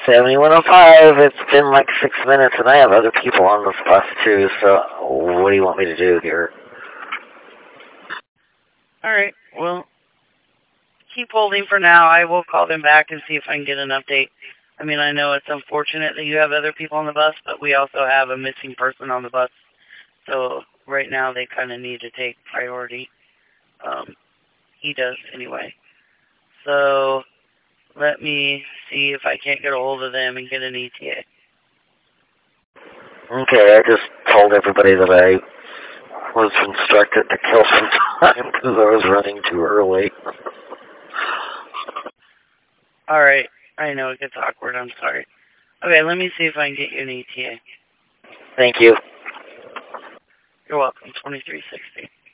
7105, it's been like 6 minutes and I have other people on this bus too, so what do you want me to do here? Alright, well, keep holding for now. I will call them back and see if I can get an update. I mean, I know it's unfortunate that you have other people on the bus, but we also have a missing person on the bus. So right now they kind of need to take priority. He does anyway. So let me see if I can't get a hold of them and get an ETA. Okay, I just told everybody that I was instructed to kill some time because I was running too early. Alright, I know it gets awkward, I'm sorry. Okay, let me see if I can get you an ETA. Thank you. You're welcome, 2360.